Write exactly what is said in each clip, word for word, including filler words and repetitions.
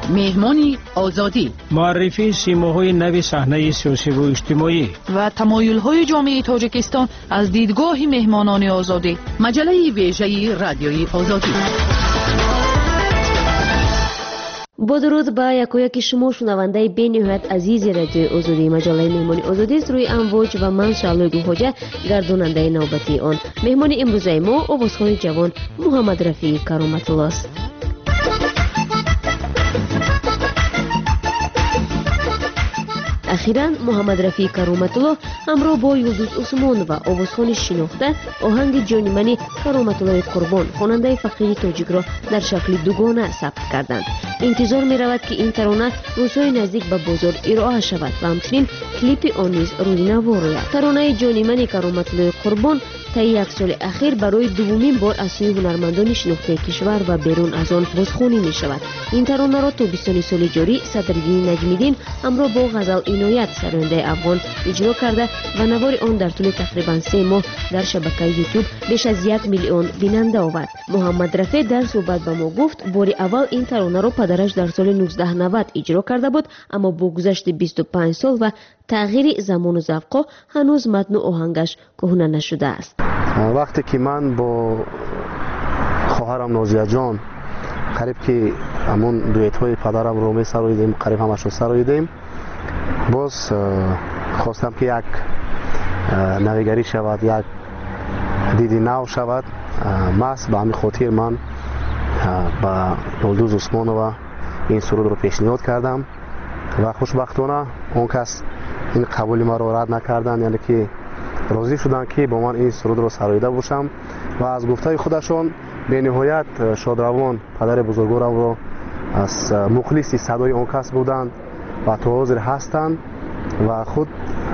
مهمانی آزادی، معرفی سیماهای نوی صحنه سیاسی و اجتماعی و تمایل‌های جامعه تاجیکستان از دیدگاه مهمانان آزادی. مجله ویژه رادیوی آزادی. با درود به یکایک شما شنونده بین‌نهایت عزیز رادیو آزادی. مجله مهمانی آزادی است روی امواج و من شعله گوهاجه گرداننده نوبتی آن. مهمان امروزه ما آوازخوان جوان محمد رفیع کرامت الله است. اخیراً محمد رفیع کرامت الله همراه با یلدوز عثمان و آوازخوان شناخته آهنگ جان منی کرامت الله قربان خواننده فقیر تاجیک را در شکل دوگانه ثبت کردند. انتظار می رود که این ترانه روزهای نزدیک به بازار ارائه شود و همچنین کلیپ آن نیز روی نوا روید. ترانه جان منی کرامت الله قربان طی یک سال اخیر برای دومین بار از سوی هنرمندان شناخته کشور و بیرون از آن بازخوانی می شود. این ترانه را تا بیستم سال جاری صدرالدین نجمیدین همراه با غزل عنایت سرآینده افغان اجرا کرده و نوار آن در طول تقریبا سه ماه در شبکه یوتیوب بیش از یک میلیون بیننده آورد. محمد رفیع در صحبت با ما گفت بار اول این ترانه را پدرش در سال نوزده نود اجرا کرده بود، اما با گذشت بیست و پنج سال و تغییر زمان و ذوق هنوز متن و آهنگش کهنه نشده است. وقتی که من با خواهرم نازیه جان قریب که همون دویت های پدرم رو می سراییدیم، قریب همش رو سراییدیم، باز خواستم که یک نویگری شود، یک دیدی نو شود. ماست به همین خاطر من با یلدوز عثمانова این سرود رو پیشنهاد کردم و خوشبختانه اون کس این قبول ما رو رد نکردن، یعنی که راضی شدن که با من این سرود رو سراییده باشم و از گفته خودشون به نهایت شادروان پدر بزرگوارم رو از مخلصی صدای اون کس بودند و تو حاضر هستند و خود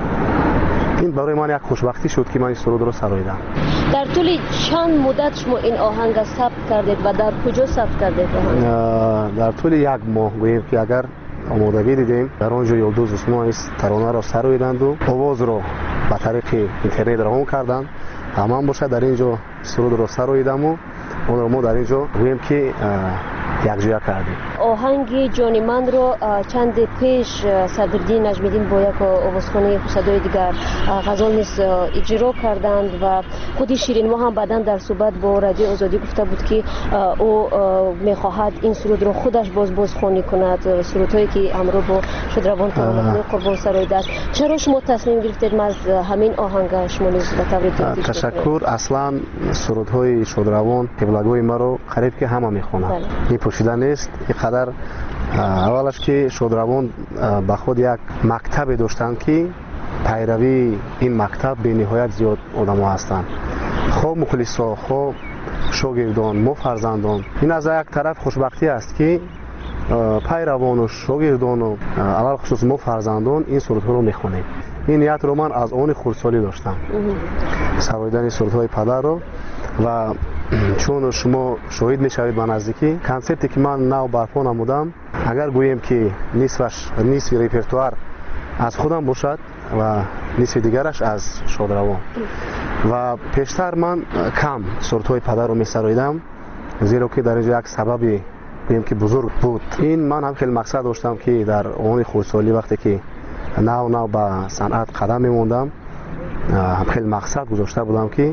این برای من یک خوشبختی شد که من این سرود رو سراییدم. در طول چند مدت شما این آهنگ ثبت کردید و در کجا ثبت کردید؟ در طول یک ماه گوییم که اگر آمادگی دیدیم در آنجا یلدوز عثمان ترانه را سراییدند و آواز را به طریق اینترنت روان کردند. تمام باشه در اینجا سرود را سراییدم و اون رو ما در اینجا گوییم که یک جویا کردیم. آهنگ جان من رو چند پیش صدرالدین نجمیدین با یک آوازخوانی صدای دیگر غزل نیز اجرا کردند و خودی شیرین ما هم بعداً در صحبت با رادیو آزادی گفته بود که او میخواهد این سرود رو خودش باز بازخوانی کند، سرودهایی که همراه با شادروان کرامت قربان سراییده است. چرا شما تصمیم گرفتید از همین آهنگ شما نیز به طور دیگه؟ تشکر. اصلا سرودهای شادروان قبلگوی ما رو قریب که همه میخوانند، این پوشیده نیست. اینقدر اولش که شادروان به خود یک مکتب داشتند که پیروی این مکتب به نهایت زیاد آدم ها هستند، خواه مخلصا خواه شاگردان ما فرزندان. این از یک طرف خوشبختی است که پیروان و شاگردان و اول خصوص ما فرزندان این سرودها رو میخوانیم. این نیت رو من از آن خردسالی داشتم، سراییدن سرودهای پدر رو، و چون شما شاهد میشوید به نزدیکی کنسپتی که من نو برپا نمودم، اگر گوییم که نصفش نصف ریپرتوار از خودم باشد و نصف دیگرش از شادروان و پیشتر من کم سرودهای پدر رو میسراییدم، زیرا که در اینجا یک سببی گوییم که بزرگ بود. این من هم خیلی مقصد داشتم که در آن خردسالی وقتی که نو نو به صنعت قدم میموندم خیلی مقصد گذاشته بودم که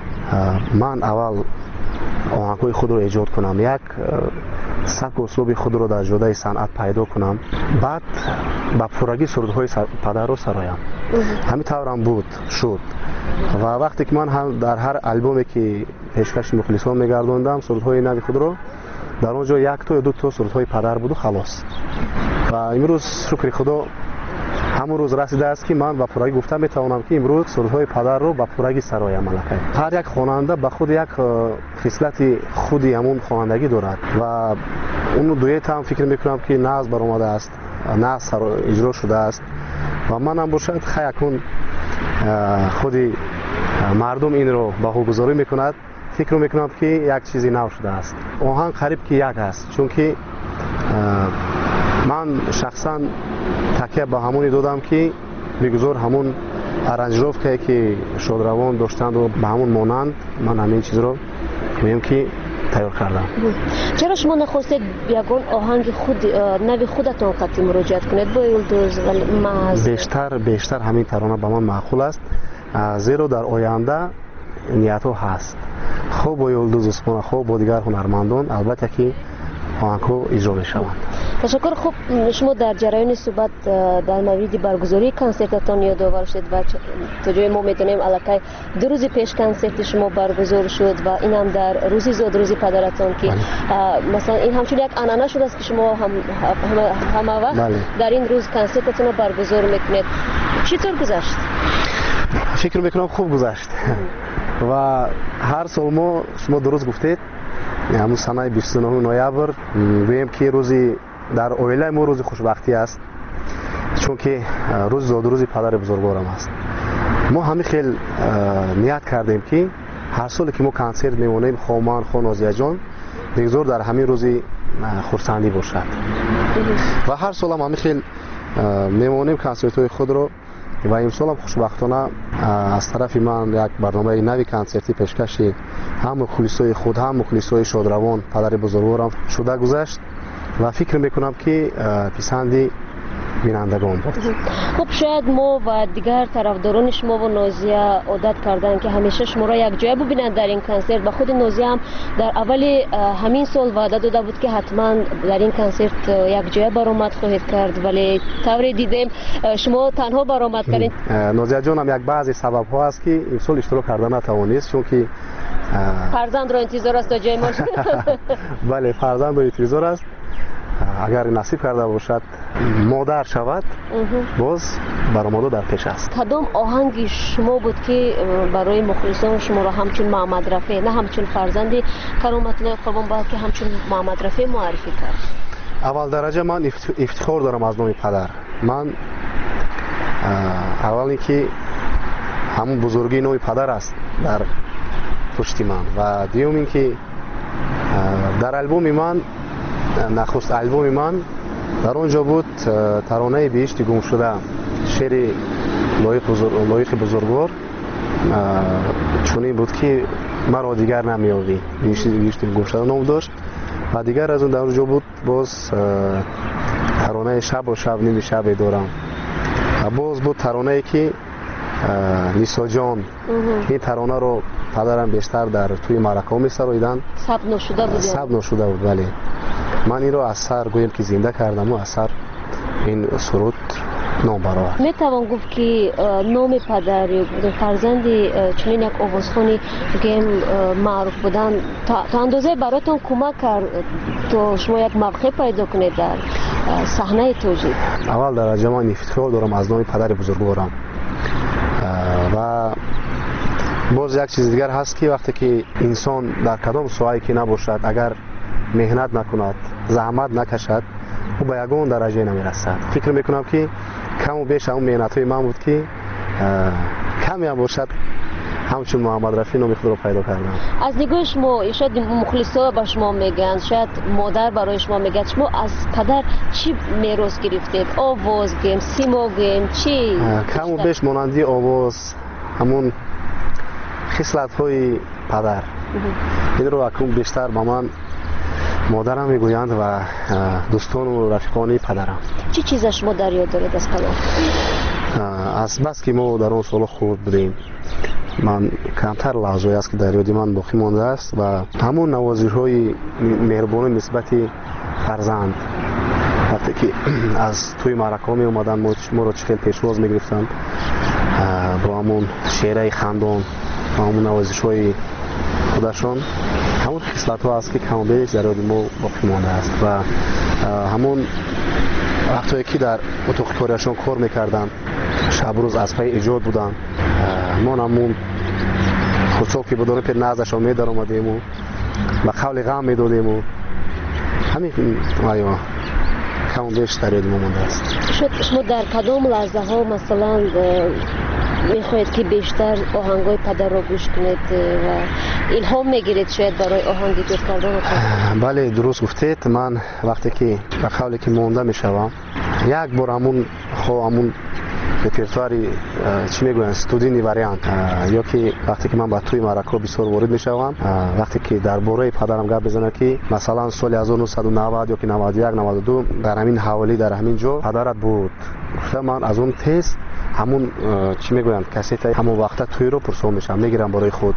من اول آهنگ‌های خود رو ایجاد کنم، یک سبک و اسلوب خود رو در جوده صنعت پیدا کنم، بعد با پورگی سرودهای پدر رو سرایم. همین طورم بود شد و وقتی که من هم در هر البومی که پیشکش مخلصان میگردوندم سرودهای نوی خود رو، در اونجا یک تا یا دو تا سرودهای پدر بود و خلاص. و امروز شکر خدا همون روز رسیده است که من با پورگی گفتم میتوانم که امروز سرودهای پدر رو با پورگی سرایم. ملکه هر یک خواننده به خود یک خصلت خودی همون خوانندگی دارد و اون دویت هم فکر میکنم که ناز برآمده است، ناز اجرا شده است و من هم باشد خیلی خودی مردم این رو بهوگذاری میکند، فکر میکنم که یک چیزی نو شده است. آهنگ قریب که یک است، چون که من شخصا تکیه به همونی دادم که بگذار همون ارنجروف که که شادروان داشتند و به همون مانند من همین چیز رو میگم که تیار کردم. چرا شما نخواستید یگان آهنگ خود نوی خودتان قطعی مراجعت کنید با یلدوز و محض؟ بیشتر بیشتر همین ترانه به من معقول است، زیرا در آینده نیت ها هست خوب با یلدوز عثمان، خوب با دیگر هنرمندان البته که آهنگ ها اجرا میشوند. تشکر. خوب شما در جریان صحبت در مورد برگزاری کنسرتتان یادآور شد و تا جای ما میتونیم الکی دو روز پیش کنسرت شما برگزار شد و این هم در روزی زاد روزی پدرتان که مثلا این همچون یک عنعنه شده است که شما هم همه وقت بله. در این روز کنسرتتان رو برگزار میکنید. چطور گذشت؟ فکر میکنم خوب گذشت و هر سال ما شما درست گفتید همون سنه بیست و نه نوامبر گویم که روزی در اویله ما روز خوشبختی است، چون که روز زاد روزی پدر بزرگوارم است. ما همین خیلی نیت کردیم که هر سال که ما کنسرت میمونیم خوامان خو نازیه جان بگذار در همین روزی خورسندی باشد و هر سال هم همین خیلی میمونیم کنسرت های خود رو و امسال هم خوشبختانه از طرف من یک برنامه نوی کنسرتی پیشکشی هم مخلصای خود هم مخلصای شادروان پدر بزرگوارم شده گذشت و فکر میکنم که پسندی بینندگان بود. خب شاید ما و دیگر طرفداران شما و نازیه عادت کردن که همیشه شما را یک جای ببینند در این کنسرت و خود نازیه هم در اول همین سال وعده داده بود که حتما در این کنسرت یک جای برآمد خواهید کرد، ولی طوری دیدیم شما تنها برآمد کردید. نازیه جان هم یک بعضی سبب ها است که این سال اشتراک کردن نتوانست، چون که فرزند را انتظار است تا جای ما. بله فرزند را انتظار است، اگر نصیب کرده باشد مادر شود باز برآمده در پیش است. کدام آهنگ شما بود که برای مخلصان شما را همچون محمد رفیع نه همچون فرزند کرامت الله قربان بلکه همچون محمد رفیع معرفی کرد؟ اول درجه من افتخار دارم از نام پدر. من اولی که همون بزرگی نام پدر است در پشت من و دیوم این که در البوم من نخست البوم من در اونجا بود ترانه بهشت گم شده، شعر لایق بزرگ لایق بزرگوار چونین بود که مرا دیگر نمیابی، بهشت گم شده نام داشت و دیگر از اون در اونجا بود باز ترانه شب و شب نمی شب دارم و باز بود ترانه که لیسا جان. این ترانه رو پدرم بیشتر در توی مرکه می سرایدن، ثبت نشده بود. ثبت نشده بود بله. من این رو از سر گویم که زنده کردم و از سر این سرود نام برآورد. می توان گفت که نام پدر فرزند چنین یک آوازخوانی که معروف بودن تا اندازه براتون کمک کرد تا شما یک موقع پیدا کنید در صحنه توجیه؟ اول درجه من افتخار دارم از نام پدر بزرگوارم و باز یک چیز دیگر هست که وقتی که انسان در کدام ساحه‌ای که نباشد اگر مهنت نکند زحمت نکشد او به یگان درجه نمیرسد. فکر میکنم که کم و بیش اون مهنت های من بود که کمی هم باشد همچون محمد رفیع نام خود رو پیدا کردم. از نگاه شما شاید مخلصا با شما میگن، شاید مادر برای شما میگه، شما از پدر چی میراث گرفتید؟ آواز گیم، سیما گیم، چی؟ کم و بیش مانندی آواز همون خصلت های پدر. این رو اکنون بیشتر با من مادرم میگویند و دوستان و رفیقانی پدرم. چی چیز شما در یاد دارید از پدر؟ از بس که ما در اون سال خورد بودیم من کمتر لحظه‌ای است که در یاد من باقی مانده است و همون نوازش‌های مهربانی نسبت فرزند وقتی که از توی معرکه می اومدن ما رو چخیل پیشواز میگرفتن با همون شعرهای خندان و همون نوازش‌های خودشان، همون خصلت ها است که کم و بیش در یاد ما باقی مانده است و همون وقتی که در اتاق کاریشان کار میکردن شب روز از پای ایجاد بودن ما همون خودشو که بدون پر نازشان میدار آمدیم و و قول غم میدادیم و همین آیا کم و بیش در یاد ما مانده است. شما در کدام لحظه ها مثلا میخواید که بیشتر آهنگای پدر را گوش کنید و الهام میگیرید شاید برای آهنگ ایجاد کردن؟ بله درست گفتید. من وقتی که به قولی که مانده میشوم یک بار همون خو همون رپرتواری چی میگوین استودینی وریانت یا که وقتی که من با توی معرکه بسیار وارد میشوم وقتی که درباره پدرم گپ بزنه که مثلا سال هزار و نهصد و نود یا که نود و یک نود و دو در همین حوالی در همین جا پدرت بود، گفتم من از اون تست همون چی میگوین کاست همون وقت توی رو پرسون میشم میگیرم برای خود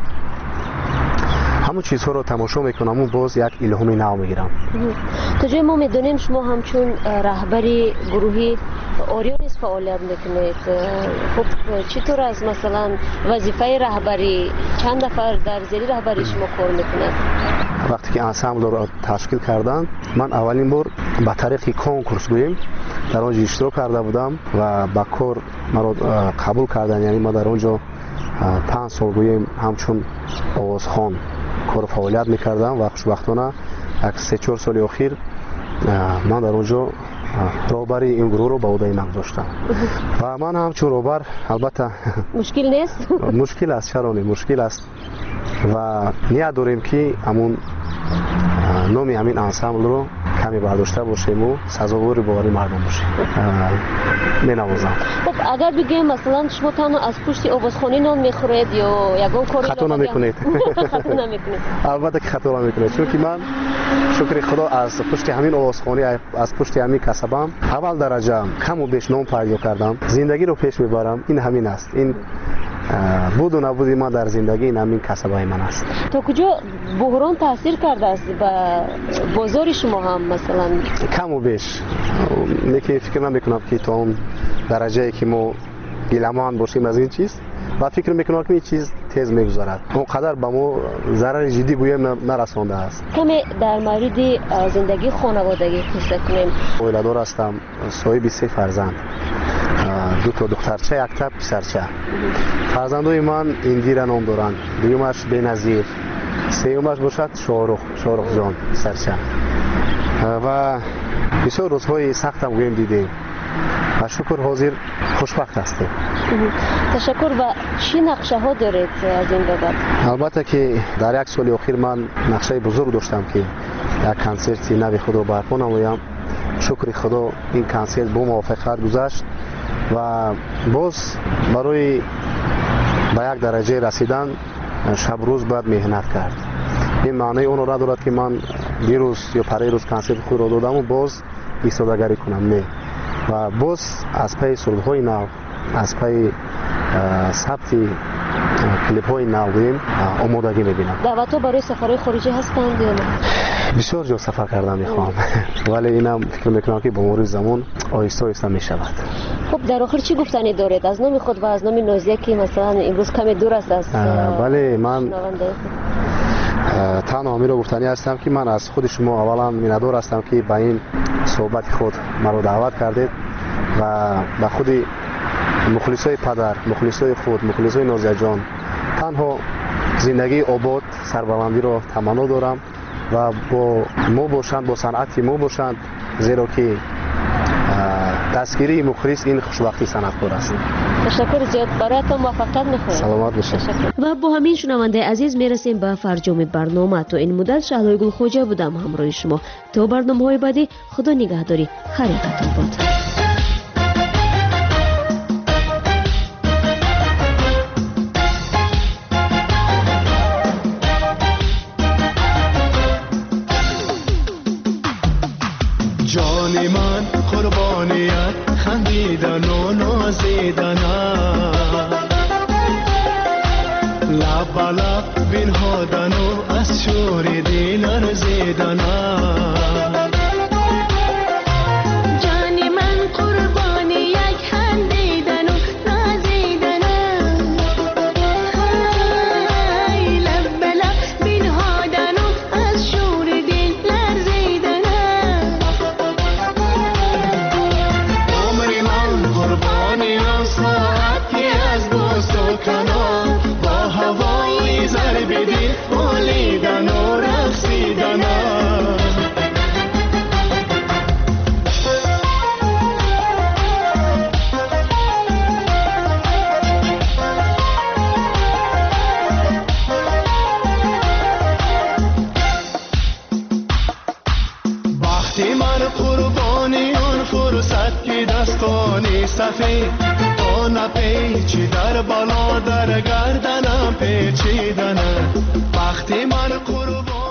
همون چیزها رو تماشا میکنم و باز یک الهامی نو میگیرم. تا جای ما میدونیم شما همچون رهبری گروهی اوریونیس فعالیت میکنید. خب چطور از مثلا وظیفه رهبری چند نفر در زیر رهبری شما کار میکنند؟ وقتی که انسامبل رو تشکیل کردن من اولین بار با طریق کنکورس گوییم در اونجا اشتراک کرده بودم و با کار مرا قبول کردن، یعنی ما در اونجا پنج سال گوییم همچون آوازخوان کار فعالیت میکردم و خوشبختانه یک سه چهار سال اخیر من در اونجا رهبری این گروه رو به عهده من گذاشتم و من همچون رهبر البته مشکل نیست؟ مشکل است، چرا نه مشکل است و نیت داریم که همون نام همین انسامبل رو کمی برداشته باشیم و سزاوار باوری مردم باشیم. می نوازم. خب اگر بگیم مثلا شما تنها از پشت آوازخوانی نان میخورید یا یگان کاری خطا نمیکنید؟ خطا نمیکنید؟ البته که خطا نمیکنید، چون که من شکر خدا از پشت همین آوازخوانی از پشت همین کسبم اول درجه کم و بیش نام پیدا کردم، زندگی رو پیش میبرم. این همین است، این بود و نبودی ما در زندگی این همین کسبای من است. تا کجا بحران تاثیر کرده است به بازار شما هم مثلا؟ کم و بیش لیکن فکر نمیکنم که تا اون درجه که ما گیلمان باشیم از این چیز و فکر میکنم که این چیز تیز میگذارد اونقدر به ما ضرر جدی گویم نرسانده است. کمی در مورد زندگی خانوادگی قصه کنیم. اویلادار هستم، صاحب سه فرزند، دو تا دخترچه یک تا پسرچه. فرزندای من اندیره نام دارند، دویمش بنظیر، سومش باشد شاهرخ شاهرخ جان پسرچه و بسیار روزهای سخت هم گویم دیدیم و شکر حاضر خوشبخت هستیم. تشکر. و چی نقشه ها دارید از این بابت؟ البته که در یک سال اخیر من نقشه بزرگ داشتم که یک کنسرت نوی خود رو برپا نمایم. شکر خدا این کنسرت با موفقیت گذشت و باز برای به یک درجه رسیدن شب روز باید مهنت کرد. این معنی اون را دارد که من دیروز یا پری روز کنسرت خود را دادم و باز ایستادگری کنم نه و باز از پی سرودهای نو، از پی ثبت کلیپ های نو آمادگی میبینم. دعوت ها برای سفرهای خارجی هستند یا نه؟ بسیار جا سفر کردم میخوام ولی اینم فکر میکنم که با مرور زمان آهسته آهسته میشود. خب در آخر چی گفتنی دارید از نام خود و از نام نازیه که مثلا امروز کمی دور است از ولی من تنها همین رو گفتنی هستم که من از خود شما اولا میندار هستم که به این صحبت خود مرا دعوت کردید و به خود مخلصای پدر، مخلصای خود، مخلصای نازیه جان تنها زندگی آباد سربلندی رو تمنا دارم و با ما باشند، با صنعت ما باشند، زیرا که دستگیری مخلص این خوشبختی صنعتکار است. تشکر زیاد، برایتان موفقیت می‌خوایم. سلامت باشید. و با همین شنونده عزیز میرسیم به فرجام برنامه. تو این مدت شهلای گل خوجه بودم همراه شما. تا برنامه‌های بعدی خدا نگهداری. خیرتون باد. جان من قربانیت خندیدن و نازیدن لب لب بنهادن و از شور دل لرزیدن جان من قربانی یک خندیدن و نازیدن لب لب بنهادن و از شور دل لرزیدن با هوای ضرب دل مالیدن و رقصیدن وقتی من قربانی اون فرصت که دستانی سفید زمانه پیچی در بالا در گردنم پیچیدنه وقتی من قربان